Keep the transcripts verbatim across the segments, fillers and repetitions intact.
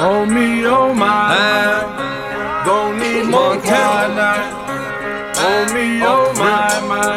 Oh me, oh my, uh, don't need more quiet. Oh me, oh my, my,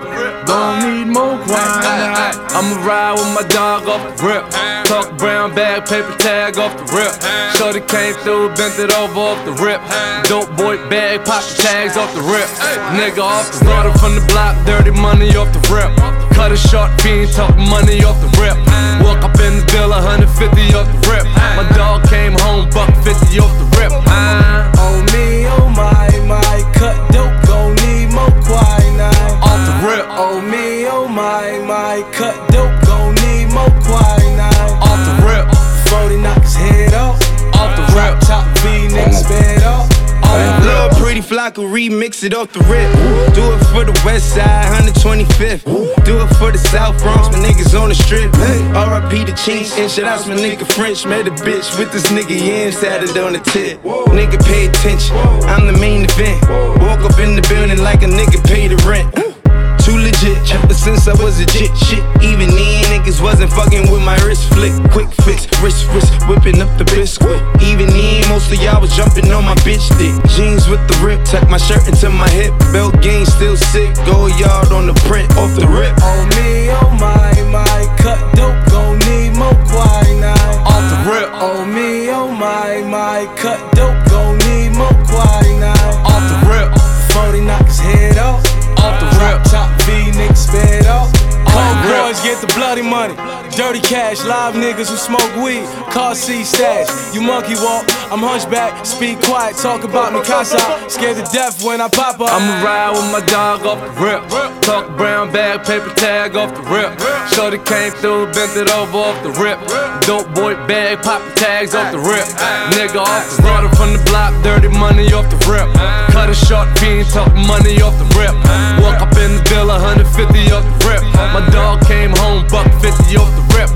don't need more quiet. I'ma ride with my dog off the rip. Talk brown bag, paper tag off the rip. Shorty came through, bent it over off the rip. Dope boy bag, pocket tags off the rip. Nigga off the water from the block, dirty money off the rip. Cut a short fiend, talk money off the rip. Walk up in the bill, one hundred fifty off the rip. My dog came home, buck fifty off the rip. Uh, oh me, oh my, my, cut dope, gon' need more quinine. Off the rip. Oh me, oh my, my, cut dope, gon' need more quinine. Off the rip. forty knock his head off. Off the rip. Top V-Nex bed off. Lil' Pretty Flocka, remix it off the rip. Do it for the west side, one twenty-fifth. Do it for the South Bronx, my niggas on the strip. R I P the Chiefs, and shit out my nigga French. Met a bitch with this nigga Yen, tatted on the tip. Nigga pay attention, I'm the main event. Walk up in the building like a nigga pay the rent. Too legit, ever since I was a jit. Shit, even then niggas wasn't fucking with my wrist flick. Quick fix, wrist wrist, whipping up the biscuit. Even then, most of y'all was jumping on my bitch dick. Jeans with the rip, tuck my shirt into my hip. Belt game still sick, go yard on the print, off the rip. Oh me, oh my, my, cut dope, gon' need more quinine. Off the rip. Oh me, oh my, my, cut dope, gon' need more quinine. Off the rip. forty knock his head off. Off the rip. Top V-Nex bed off. Cold boys get the bloody money. Dirty cash, live niggas who smoke weed. Car seat stash, you monkey walk. I'm hunchback, speak quiet, talk about me casa. Scared to death when I pop up. I'ma ride with my dog off the rip. Talk brown bag, paper tag off the rip. Shorty came through, bent it over off the rip. Dope boy bag, poppin' tags off the rip. Nigga off the water from the block, dirty money off the rip. Cut a short fiend, talk money off the rip. Walk up in the bill, one hundred fifty off the rip. My dog came home, buck fifty off the rip.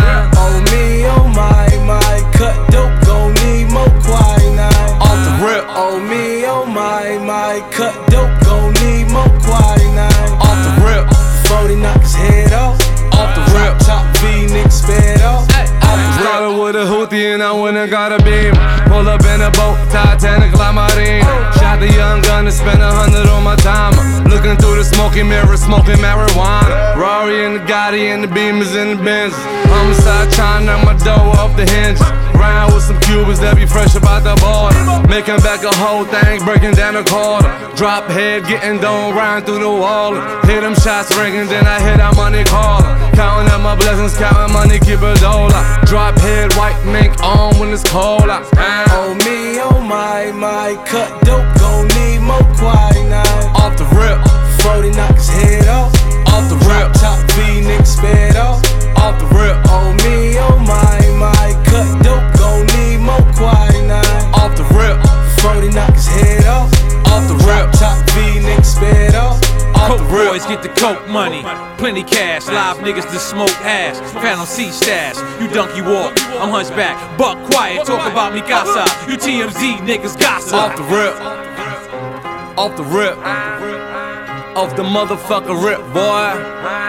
Oh me, oh my, my, cut dope, gon' need more quinine. Off the rip. Oh me, oh my, my, cut dope, gon' need more quinine. Off the rip. forty knock his head off. Off the rip. Top V-Nex bed off. Started with a hoopty and I went and got a beam. Pull up in a boat, Titanic, La Marine. Shot the young gun and spent a hundred on my timer. Looking through the smoky mirror, smoking marijuana. Rari and the Gotti and the Beamers and the Benz. Homicide trying to knock my dough off the hinges. Round with some Cubans that be fresh about the border. Making back a whole thing, breaking down a quarter. Drop head, getting done, riding through the wall. Hit them shots ringing, then I hit that money caller. Counting out my blessings, counting money, keep a dollar. Drop head, white mink on when it's cold out. Oh me, oh my, my, cut dope, gon' need more quinine. Off the rip. forty knock his head off. Off the rip. Top V-Nex bed off. Off the rip. Oh me, oh my, my, cut dope, gon' need more quinine. Off the rip. forty knock his head off. Off the rip. Top V-Nex bed off. Off the Coke rip. boys get the coke money, plenty cash, live niggas to smoke hash, Phantom C stash, you donkey walk, I'm hunchback, buck quiet, talk about me casa, you T M Z niggas gossip. Off the rip. Off the rip. Off the motherfucker rip, boy.